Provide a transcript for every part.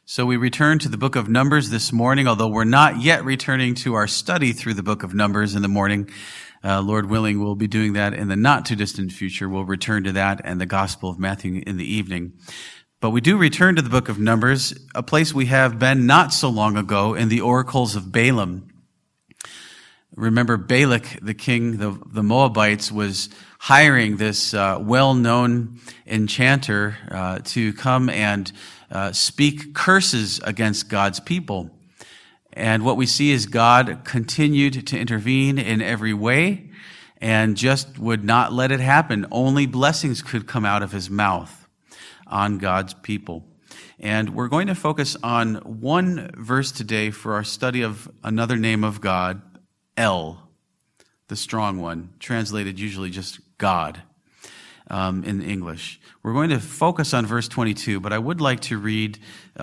So we return to the book of Numbers this morning, although we're not yet returning to our study through the book of Numbers in the morning. Lord willing, we'll be doing that in the not too distant future. We'll return to that and the Gospel of Matthew in the evening. But we do return to the book of Numbers, a place we have been not so long ago in the oracles of Balaam. Remember, Balak, the king, the Moabites, was hiring this well-known enchanter to come and speak curses against God's people. And what we see is God continued to intervene in every way and just would not let it happen. Only blessings could come out of his mouth on God's people. And we're going to focus on one verse today for our study of another name of God, El, the strong one, translated usually just God in English. We're going to focus on verse 22, but I would like to read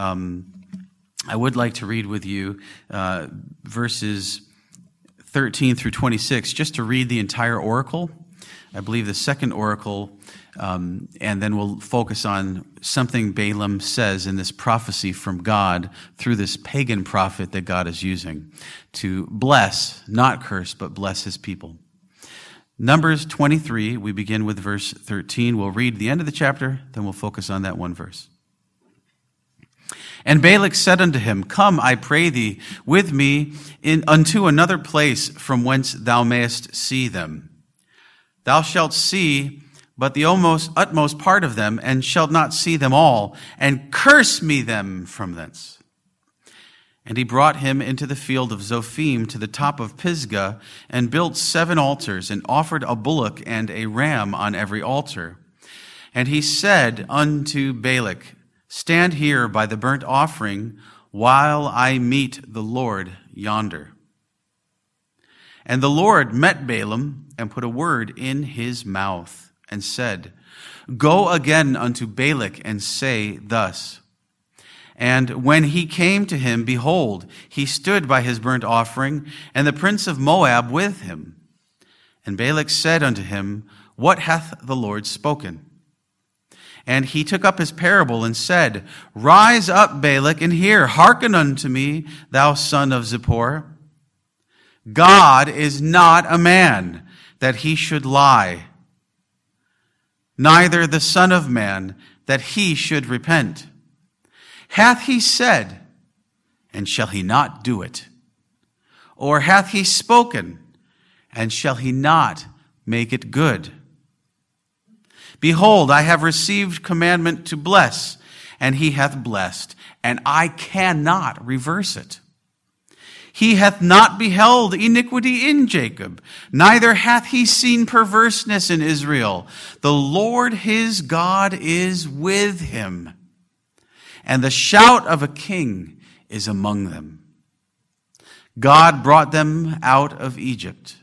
with you verses 13 through 26, just to read the entire oracle. I believe the second oracle, and then we'll focus on something Balaam says in this prophecy from God through this pagan prophet that God is using to bless, not curse, but bless his people. Numbers 23, we begin with verse 13. We'll read the end of the chapter, then we'll focus on that one verse. And Balak said unto him, Come, I pray thee, with me unto another place from whence thou mayest see them. Thou shalt see but the utmost part of them, and shalt not see them all, and curse me them from thence. And he brought him into the field of Zophim to the top of Pisgah, and built 7 altars, and offered a bullock and a ram on every altar. And he said unto Balak, Stand here by the burnt offering, while I meet the Lord yonder. And the Lord met Balaam, and put a word in his mouth, and said, Go again unto Balak, and say thus. And when he came to him, behold, he stood by his burnt offering, and the prince of Moab with him. And Balak said unto him, What hath the Lord spoken? And he took up his parable and said, Rise up, Balak, and hear. Hearken unto me, thou son of Zippor. God is not a man, that he should lie, neither the Son of Man, that he should repent. Hath he said, and shall he not do it? Or hath he spoken, and shall he not make it good? Behold, I have received commandment to bless, and he hath blessed, and I cannot reverse it. He hath not beheld iniquity in Jacob, neither hath he seen perverseness in Israel. The Lord his God is with him, and the shout of a king is among them. God brought them out of Egypt.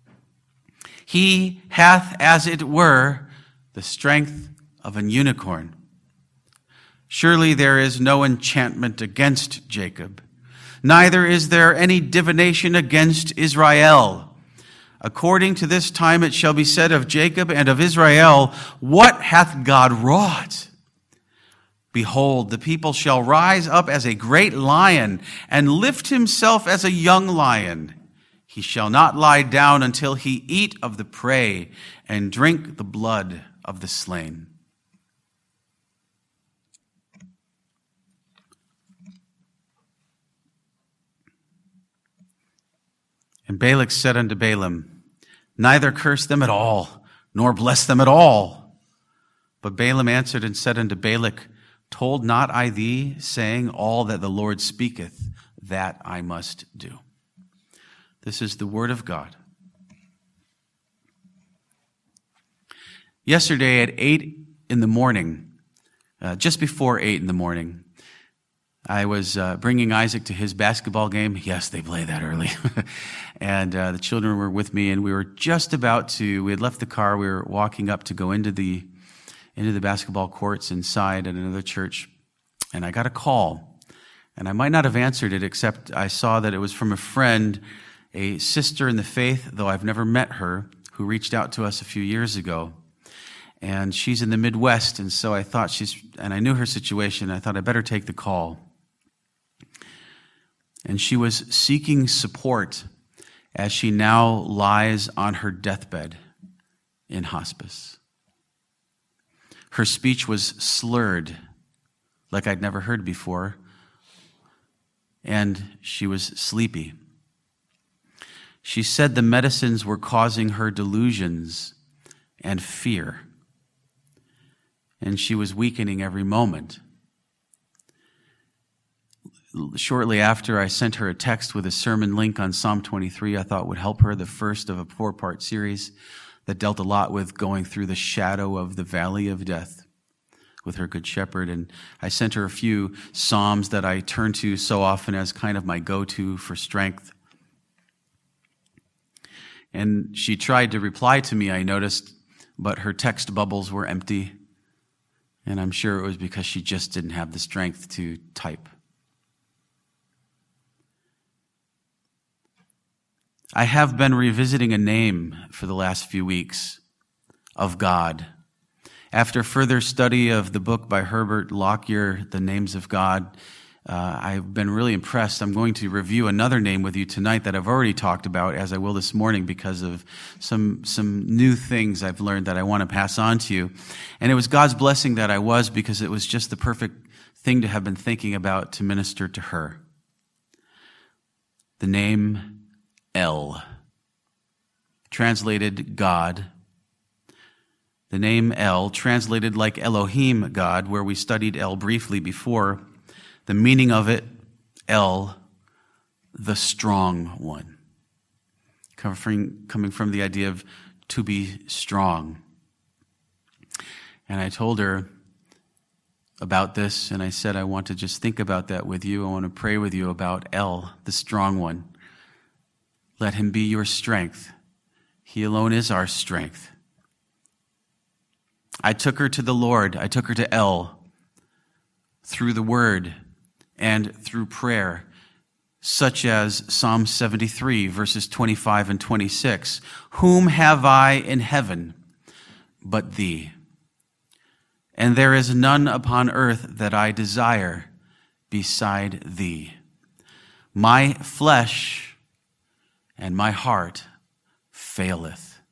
He hath, as it were, the strength of an unicorn. Surely there is no enchantment against Jacob, neither is there any divination against Israel. According to this time it shall be said of Jacob and of Israel, What hath God wrought? Behold, the people shall rise up as a great lion, and lift himself as a young lion. He shall not lie down until he eat of the prey, and drink the blood of the slain. And Balak said unto Balaam, Neither curse them at all, nor bless them at all. But Balaam answered and said unto Balak, Told not I thee, saying, All that the Lord speaketh, that I must do. This is the word of God. Yesterday at 8 in the morning, just before 8 in the morning, I was bringing Isaac to his basketball game. Yes, they play that early. And the children were with me, and we were just about to, we had left the car, we were walking up to go into the basketball courts inside at another church, and I got a call. And I might not have answered it, except I saw that it was from a friend, a sister in the faith, though I've never met her, who reached out to us a few years ago. And she's in the Midwest, and so I thought and I knew her situation, I thought I better take the call. And she was seeking support as she now lies on her deathbed in hospice. Her speech was slurred like I'd never heard before, and she was sleepy. She said the medicines were causing her delusions and fear, and she was weakening every moment. Shortly after, I sent her a text with a sermon link on Psalm 23 I thought would help her, the first of a 4-part series that dealt a lot with going through the shadow of the valley of death with her Good Shepherd. And I sent her a few Psalms that I turn to so often as kind of my go-to for strength. And she tried to reply to me, I noticed, but her text bubbles were empty. And I'm sure it was because she just didn't have the strength to type. I have been revisiting a name for the last few weeks, of God. After further study of the book by Herbert Lockyer, The Names of God, I've been really impressed. I'm going to review another name with you tonight that I've already talked about, as I will this morning, because of some new things I've learned that I want to pass on to you. And it was God's blessing that I was, because it was just the perfect thing to have been thinking about to minister to her. The name El, translated God. The name El, translated like Elohim, God, where we studied El briefly before. The meaning of it, El, the strong one. Coming from the idea of to be strong. And I told her about this, and I said, I want to just think about that with you. I want to pray with you about El, the strong one. Let him be your strength. He alone is our strength. I took her to the Lord. I took her to El through the Word and through prayer, such as Psalm 73, verses 25 and 26. Whom have I in heaven but thee? And there is none upon earth that I desire beside thee. My flesh and my heart faileth,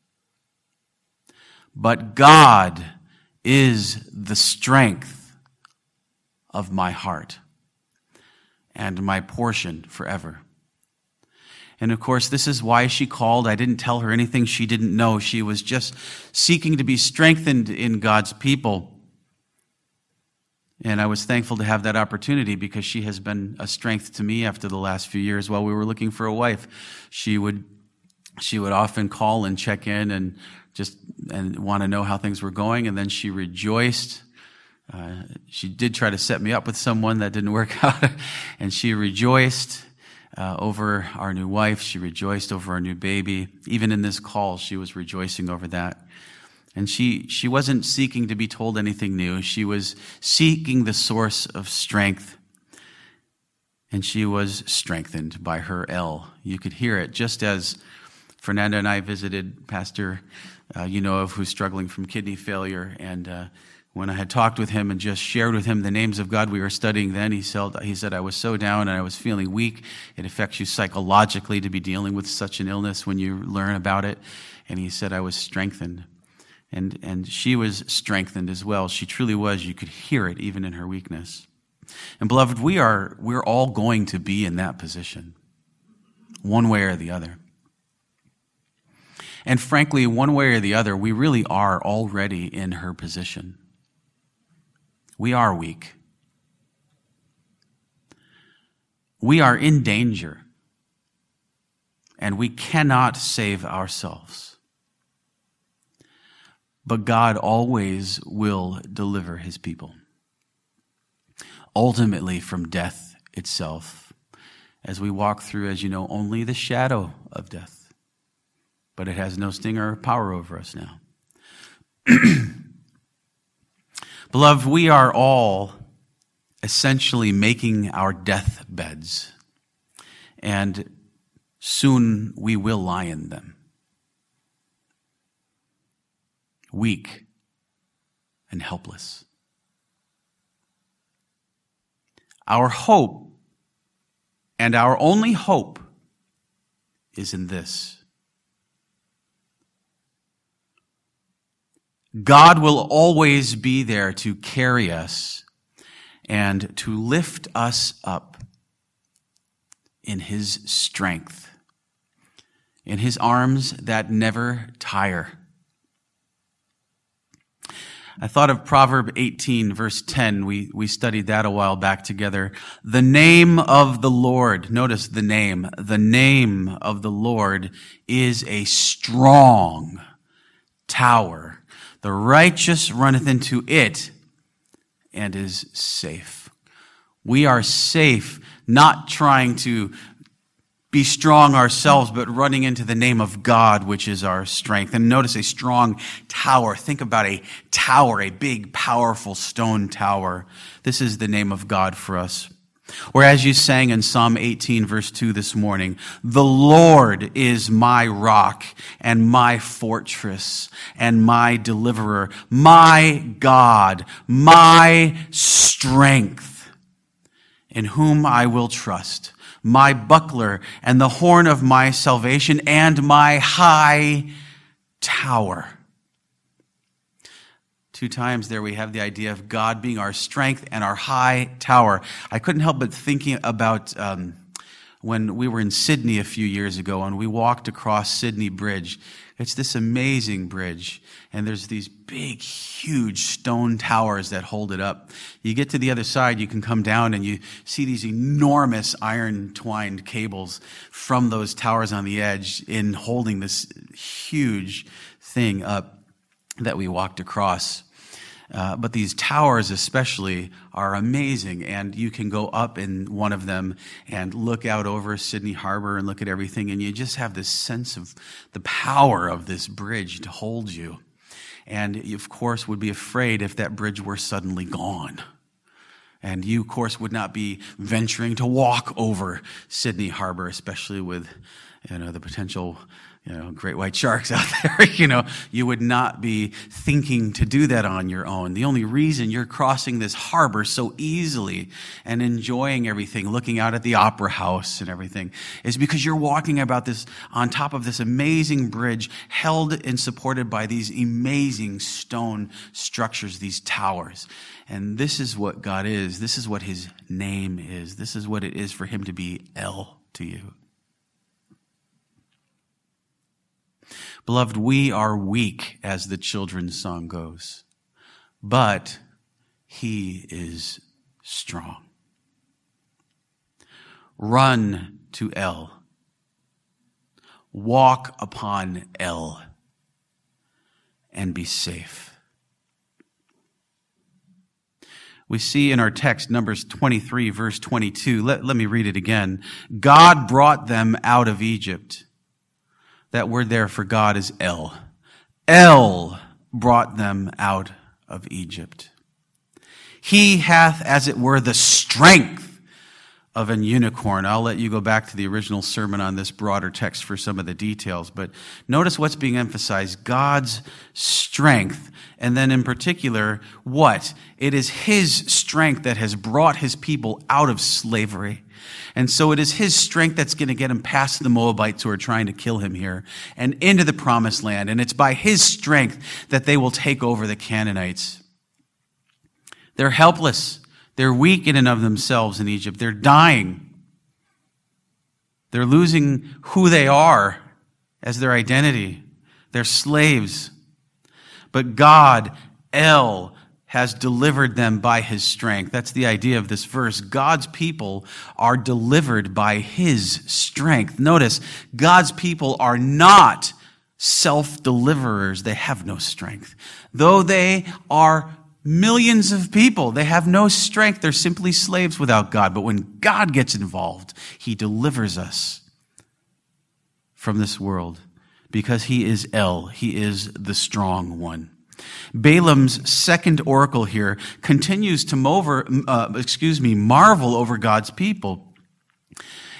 but God is the strength of my heart and my portion forever. And of course, this is why she called. I didn't tell her anything she didn't know. She was just seeking to be strengthened in God's people. And I was thankful to have that opportunity, because she has been a strength to me after the last few years while we were looking for a wife. She would often call and check in and want to know how things were going, and then she rejoiced. She did try to set me up with someone that didn't work out, and she rejoiced over our new wife. She rejoiced over our new baby. Even in this call, she was rejoicing over that. And she wasn't seeking to be told anything new. She was seeking the source of strength, and she was strengthened by her El. You could hear it, just as Fernanda and I visited Pastor who's struggling from kidney failure, and when I had talked with him and just shared with him the names of God we were studying then, he said, I was so down and I was feeling weak. It affects you psychologically to be dealing with such an illness when you learn about it. And he said, I was strengthened. And she was strengthened as well. She truly was. You could hear it even in her weakness. And beloved, we're all going to be in that position, one way or the other. And frankly, one way or the other, we really are already in her position. We are weak. We are in danger. And we cannot save ourselves. But God always will deliver his people, ultimately from death itself, as we walk through, as you know, only the shadow of death. But it has no sting or power over us now. Beloved, we are all essentially making our deathbeds, and soon we will lie in them. Weak and helpless. Our hope And our only hope is in this. God will always be there to carry us and to lift us up in his strength, in his arms that never tire. I thought of Proverb 18, verse 10. We studied that a while back together. The name of the Lord, notice the name of the Lord is a strong tower. The righteous runneth into it and is safe. We are safe, not trying to be strong ourselves, but running into the name of God, which is our strength. And notice a strong tower. Think about a tower, a big, powerful stone tower. This is the name of God for us. Or as you sang in Psalm 18, verse 2 this morning, the Lord is my rock and my fortress and my deliverer, my God, my strength, in whom I will trust, my buckler and the horn of my salvation and my high tower. 2 times there we have the idea of God being our strength and our high tower. I couldn't help but thinking about when we were in Sydney a few years ago and we walked across Sydney Bridge. It's this amazing bridge, and there's these big, huge stone towers that hold it up. You get to the other side, you can come down and you see these enormous iron-twined cables from those towers on the edge in holding this huge thing up that we walked across. But these towers especially are amazing, and you can go up in one of them and look out over Sydney Harbor and look at everything, and you just have this sense of the power of this bridge to hold you. And you, of course, would be afraid if that bridge were suddenly gone. And you, of course, would not be venturing to walk over Sydney Harbor, especially with, the potential great white sharks out there. You would not be thinking to do that on your own. The only reason you're crossing this harbor so easily and enjoying everything, looking out at the opera house and everything, is because you're walking about this on top of this amazing bridge held and supported by these amazing stone structures, these towers. And this is what God is. This is what his name is. This is what it is for him to be El to you. Beloved, we are weak, as the children's song goes, but he is strong. Run to El. Walk upon El and be safe. We see in our text, Numbers 23, verse 22. Let me read it again. God brought them out of Egypt. That word there for God is El. El brought them out of Egypt. He hath, as it were, the strength of an unicorn. I'll let you go back to the original sermon on this broader text for some of the details, but notice what's being emphasized: God's strength. And then in particular, what? It is his strength that has brought his people out of slavery. And so it is his strength that's going to get him past the Moabites who are trying to kill him here and into the promised land. And it's by his strength that they will take over the Canaanites. They're helpless. They're weak in and of themselves in Egypt. They're dying. They're losing who they are as their identity. They're slaves. But God, El, has delivered them by his strength. That's the idea of this verse. God's people are delivered by his strength. Notice, God's people are not self-deliverers. They have no strength. Though they are millions of people, they have no strength. They're simply slaves without God. But when God gets involved, he delivers us from this world because he is El. He is the strong one. Balaam's second oracle here continues to marvel over God's people.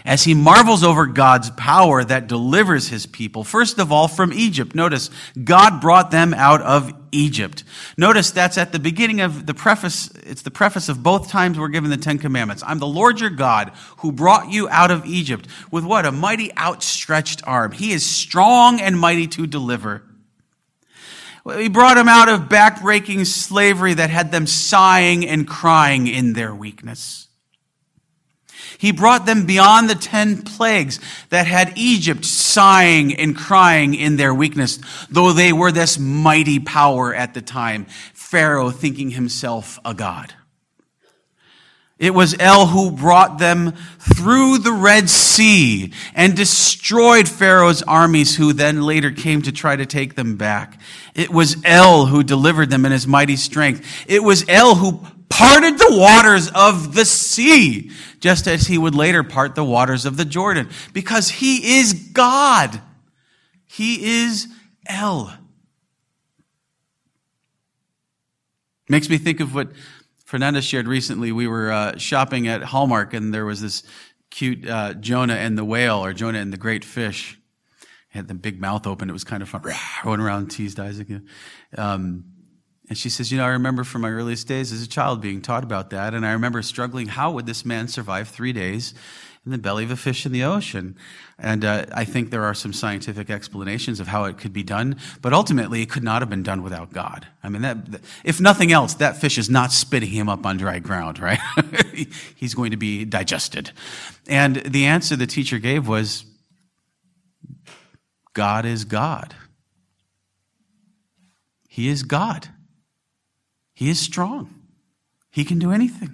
as he marvels over God's power that delivers his people, first of all, from Egypt. Notice, God brought them out of Egypt. Notice that's at the beginning of the preface. It's the preface of both times we're given the Ten Commandments. I'm the Lord your God who brought you out of Egypt with what? A mighty outstretched arm. He is strong and mighty to deliver. He brought them out of backbreaking slavery that had them sighing and crying in their weakness. He brought them beyond the 10 plagues that had Egypt sighing and crying in their weakness, though they were this mighty power at the time, Pharaoh thinking himself a god. It was El who brought them through the Red Sea and destroyed Pharaoh's armies, who then later came to try to take them back. It was El who delivered them in his mighty strength. It was El who parted the waters of the sea, just as he would later part the waters of the Jordan, because he is God. He is El. Makes me think of what Fernanda shared recently. We were shopping at Hallmark, and there was this cute Jonah and the whale, or Jonah and the great fish. It had the big mouth open. It was kind of fun. Going around, teased Isaac. And she says, I remember from my earliest days as a child being taught about that, and I remember struggling, how would this man survive 3 days in the belly of a fish in the ocean? And I think there are some scientific explanations of how it could be done, but ultimately it could not have been done without God. I mean, if nothing else, that fish is not spitting him up on dry ground, right? He's going to be digested. And the answer the teacher gave was, God is God. He is God. He is strong. He can do anything.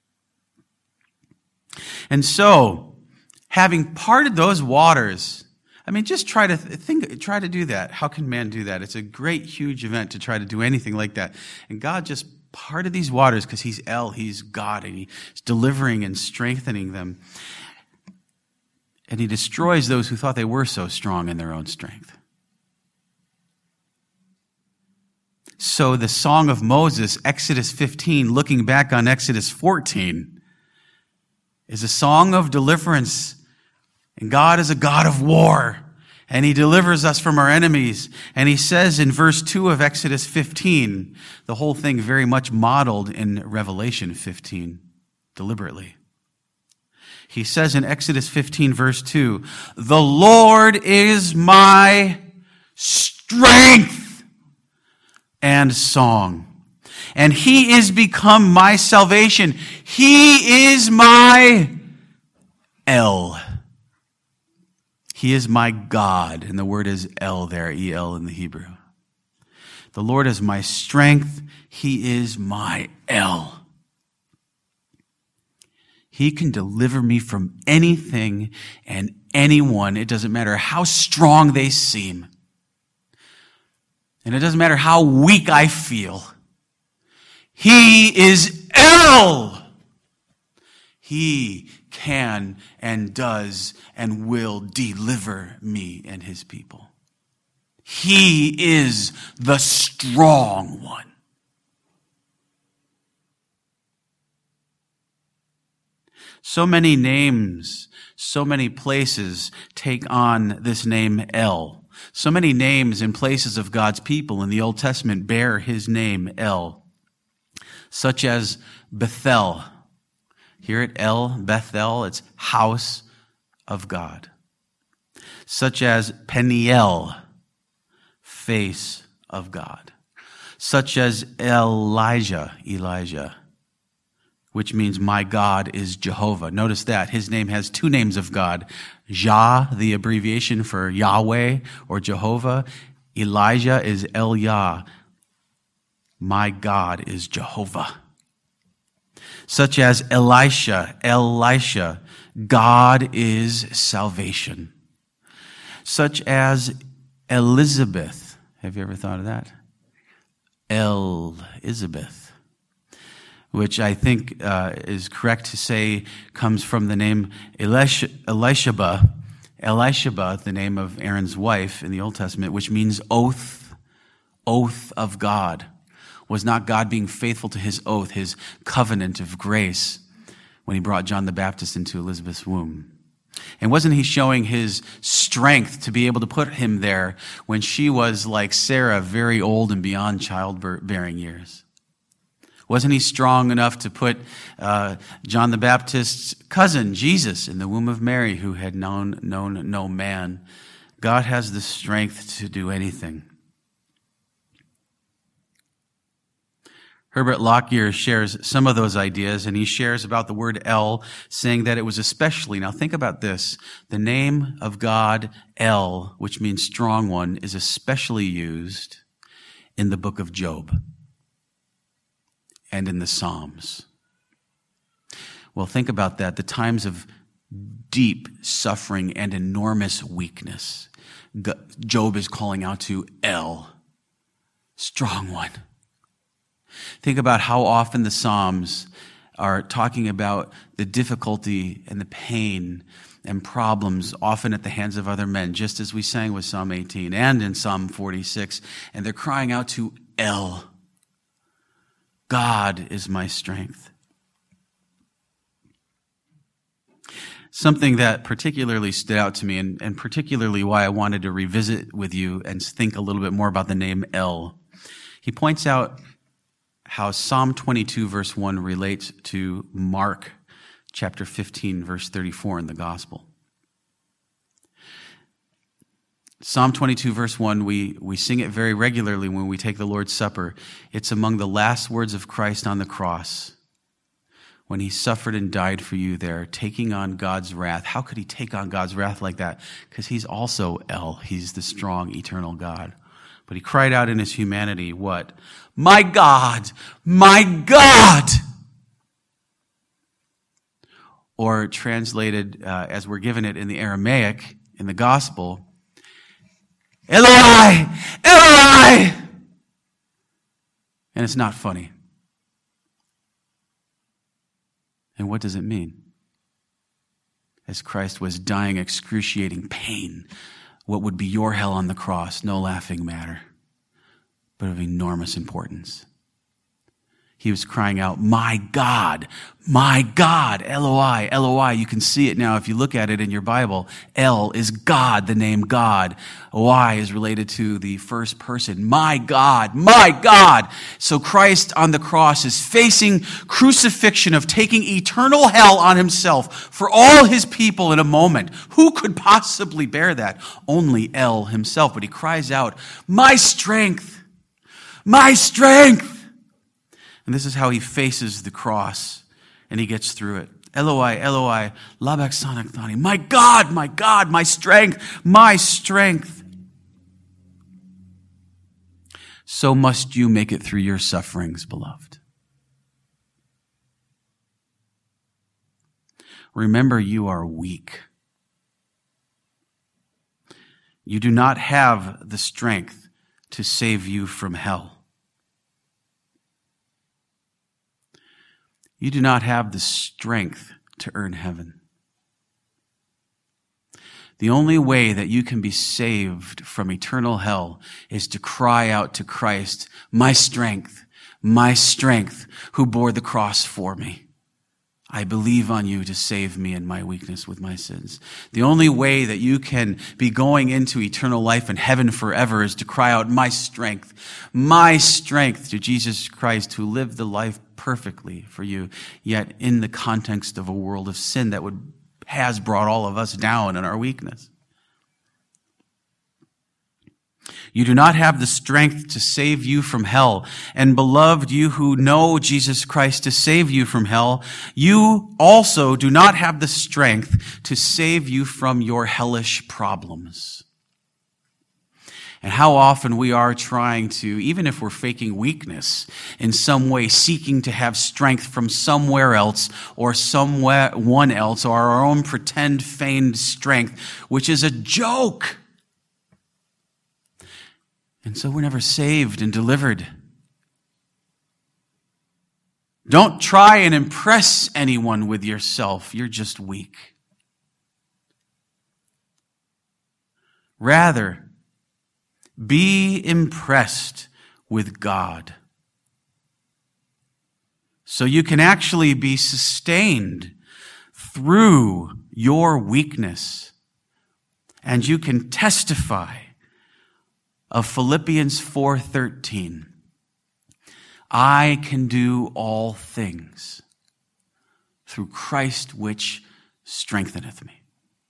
And so, having parted those waters, just try to do that. How can man do that? It's a great, huge event to try to do anything like that. And God just parted these waters because he's El, he's God, and he's delivering and strengthening them. And he destroys those who thought they were so strong in their own strength. So the Song of Moses, Exodus 15, looking back on Exodus 14, is a song of deliverance. And God is a God of war. And he delivers us from our enemies. And he says in verse 2 of Exodus 15, the whole thing very much modeled in Revelation 15, deliberately. He says in Exodus 15, verse 2, the Lord is my strength and song, and he is become my salvation. He is my El. He is my God, and the word is El there, E-L in the Hebrew. The Lord is my strength. He is my El. He can deliver me from anything and anyone. It doesn't matter how strong they seem. And it doesn't matter how weak I feel. He is El. He can and does and will deliver me and his people. He is the strong one. So many names, so many places take on this name El. So many names and places of God's people in the Old Testament bear his name, El. Such as Bethel. Here at El, Bethel, it's house of God. Such as Peniel, face of God. Such as Elijah, which means my God is Jehovah. Notice that. His name has two names of God. Jah, the abbreviation for Yahweh or Jehovah. Elijah is El-Yah. My God is Jehovah. Such as Elisha, God is salvation. Such as Elizabeth. Have you ever thought of that? Elizabeth, which I think is correct to say comes from the name Elisheba, the name of Aaron's wife in the Old Testament, which means oath of God. Was not God being faithful to his oath, his covenant of grace, when he brought John the Baptist into Elizabeth's womb? And wasn't he showing his strength to be able to put him there when she was, like Sarah, very old and beyond childbearing years? Wasn't he strong enough to put John the Baptist's cousin, Jesus, in the womb of Mary, who had known no man? God has the strength to do anything. Herbert Lockyer shares some of those ideas, and he shares about the word El, saying that it was especially, now think about this, the name of God, El, which means strong one, is especially used in the book of Job and in the Psalms. Well, think about that. The times of deep suffering and enormous weakness. Job is calling out to El, strong one. Think about how often the Psalms are talking about the difficulty and the pain and problems often at the hands of other men, just as we sang with Psalm 18 and in Psalm 46. And they're crying out to El. God is my strength. Something that particularly stood out to me, and particularly why I wanted to revisit with you and think a little bit more about the name El. He points out how Psalm 22 verse 1 relates to Mark chapter 15 verse 34 in the gospel. Psalm 22 verse 1, we sing it very regularly when we take the Lord's Supper. It's among the last words of Christ on the cross when he suffered and died for you there, taking on God's wrath. How could he take on God's wrath like that? Because he's also El. He's the strong, eternal God. But he cried out in his humanity, what? My God! My God! Or translated, as we're given it in the Aramaic, in the gospel, Eloi! Eloi! And it's not funny. And what does it mean? As Christ was dying excruciating pain, what would be your hell on the cross, no laughing matter, but of enormous importance. He was crying out, my God, Eloi, Eloi. You can see it now if you look at it in your Bible. El is God, the name God. Oi is related to the first person. My God, my God. So Christ on the cross is facing crucifixion of taking eternal hell on himself for all his people in a moment. Who could possibly bear that? Only El himself. But he cries out, my strength, my strength. And this is how he faces the cross, and he gets through it. Eloi, Eloi, lama sabachthani. My God, my strength, my strength. So must you make it through your sufferings, beloved. Remember, you are weak. You do not have the strength to save you from hell. You do not have the strength to earn heaven. The only way that you can be saved from eternal hell is to cry out to Christ, my strength, who bore the cross for me. I believe on you to save me in my weakness with my sins. The only way that you can be going into eternal life and heaven forever is to cry out, my strength to Jesus Christ, who lived the life perfectly for you, yet in the context of a world of sin that has brought all of us down in our weakness. You do not have the strength to save you from hell. And beloved, you who know Jesus Christ to save you from hell, you also do not have the strength to save you from your hellish problems. And how often we are trying to, even if we're faking weakness, in some way seeking to have strength from somewhere else or someone else, or our own pretend feigned strength, which is a joke. And so we're never saved and delivered. Don't try and impress anyone with yourself. You're just weak. Rather, be impressed with God, so you can actually be sustained through your weakness. And you can testify of Philippians 4:13. I can do all things through Christ which strengtheneth me.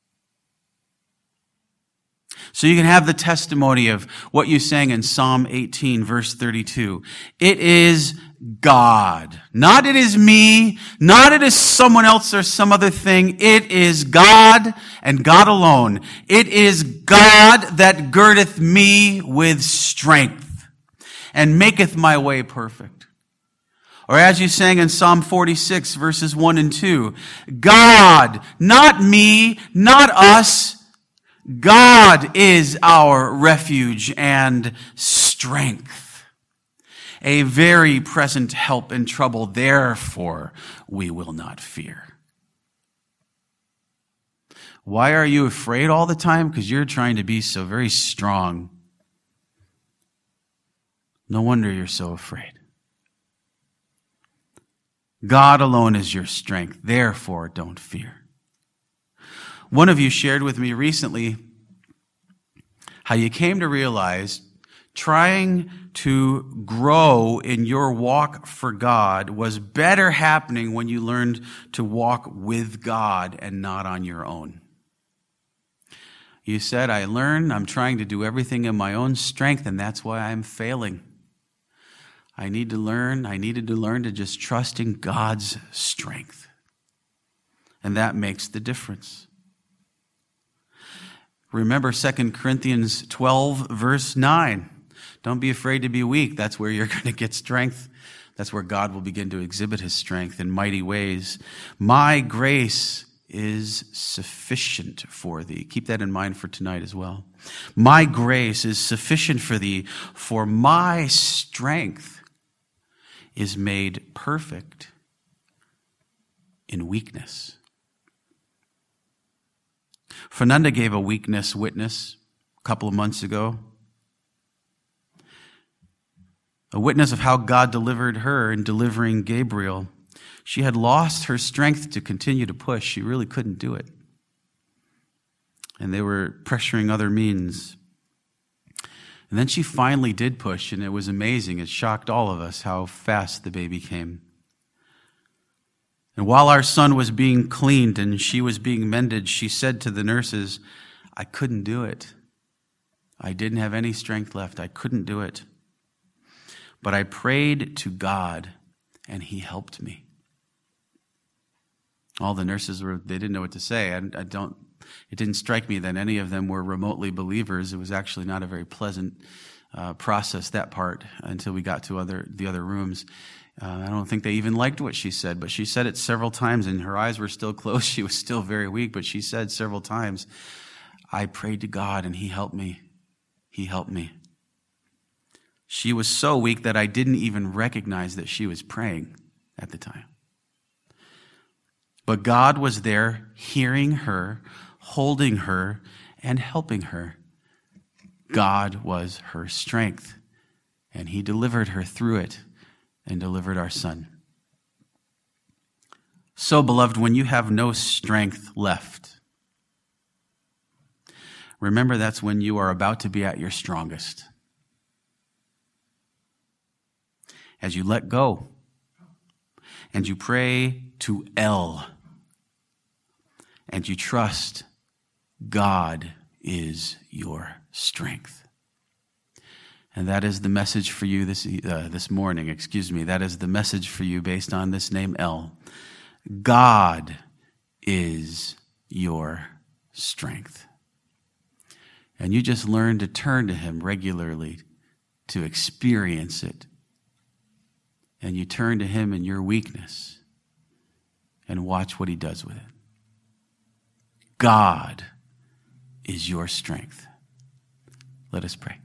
So you can have the testimony of what you sang in Psalm 18, verse 32. It is God. Not it is me, not it is someone else or some other thing. It is God and God alone. It is God that girdeth me with strength and maketh my way perfect. Or as you sang in Psalm 46, verses 1 and 2, God, not me, not us, God is our refuge and strength, a very present help in trouble. Therefore, we will not fear. Why are you afraid all the time? Because you're trying to be so very strong. No wonder you're so afraid. God alone is your strength. Therefore, don't fear. One of you shared with me recently how you came to realize trying to grow in your walk for God was better happening when you learned to walk with God and not on your own. You said, I'm trying to do everything in my own strength, and that's why I'm failing. I needed to learn to just trust in God's strength. And that makes the difference. Remember 2 Corinthians 12, verse 9. Don't be afraid to be weak. That's where you're going to get strength. That's where God will begin to exhibit his strength in mighty ways. My grace is sufficient for thee. Keep that in mind for tonight as well. My grace is sufficient for thee, for my strength is made perfect in weakness. Fernanda gave a weakness witness a couple of months ago. A witness of how God delivered her in delivering Gabriel. She had lost her strength to continue to push. She really couldn't do it. And they were pressuring other means. And then she finally did push, and it was amazing. It shocked all of us how fast the baby came. And while our son was being cleaned and she was being mended, she said to the nurses, I couldn't do it. I didn't have any strength left. I couldn't do it. But I prayed to God, and he helped me. All the nurses they didn't know what to say. It didn't strike me that any of them were remotely believers. It was actually not a very pleasant process, that part, until we got to the other rooms. I don't think they even liked what she said, but she said it several times, and her eyes were still closed. She was still very weak, but she said several times, I prayed to God, and he helped me. He helped me. She was so weak that I didn't even recognize that she was praying at the time. But God was there hearing her, holding her, and helping her. God was her strength, and he delivered her through it and delivered our son. So, beloved, when you have no strength left, remember that's when you are about to be at your strongest. As you let go and you pray to El and you trust God is your strength. And that is the message for you this morning. That is the message for you based on this name El. God is your strength. And you just learn to turn to him regularly to experience it. And you turn to him in your weakness and watch what he does with it. God is your strength. Let us pray.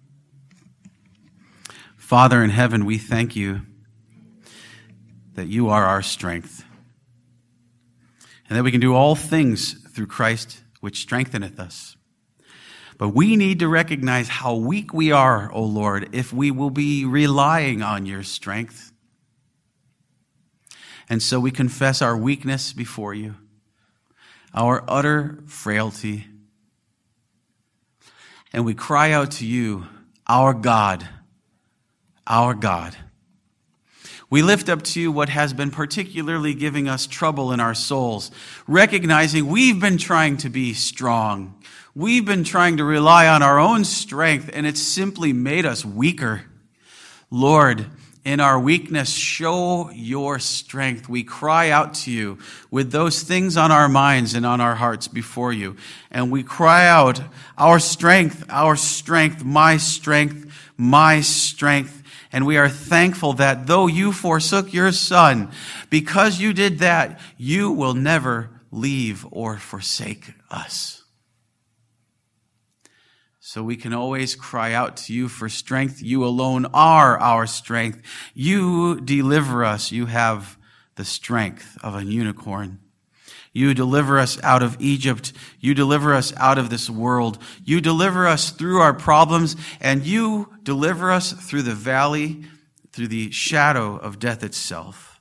Father in heaven, we thank you that you are our strength and that we can do all things through Christ, which strengtheneth us. But we need to recognize how weak we are, O Lord, if we will be relying on your strength. And so we confess our weakness before you. our utter frailty. And we cry out to you, our God, our God. We lift up to you what has been particularly giving us trouble in our souls, recognizing we've been trying to be strong. We've been trying to rely on our own strength, and it's simply made us weaker. Lord, in our weakness, show your strength. We cry out to you with those things on our minds and on our hearts before you. And we cry out, our strength, my strength, my strength. And we are thankful that though you forsook your Son, because you did that, you will never leave or forsake us. So we can always cry out to you for strength. You alone are our strength. You deliver us. You have the strength of a unicorn. You deliver us out of Egypt. You deliver us out of this world. You deliver us through our problems, and you deliver us through the valley, through the shadow of death itself.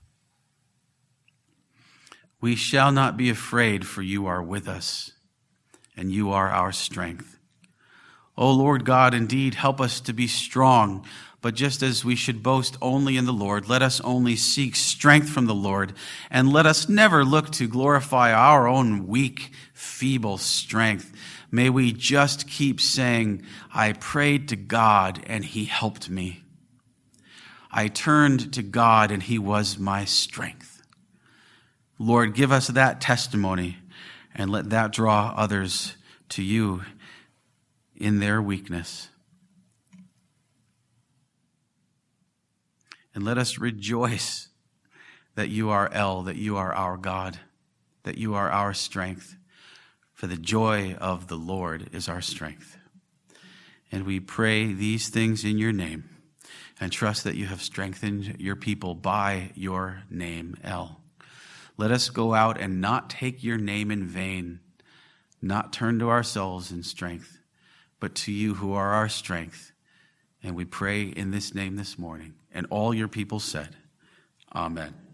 We shall not be afraid, for you are with us, and you are our strength. O Lord God, indeed, help us to be strong. But just as we should boast only in the Lord, let us only seek strength from the Lord, and let us never look to glorify our own weak, feeble strength. May we just keep saying, I prayed to God, and he helped me. I turned to God, and he was my strength. Lord, give us that testimony, and let that draw others to you in their weakness. And let us rejoice that you are El, that you are our God, that you are our strength. For the joy of the Lord is our strength. And we pray these things in your name and trust that you have strengthened your people by your name, El. Let us go out and not take your name in vain, not turn to ourselves in strength, but to you who are our strength. And we pray in this name this morning. And all your people said, Amen.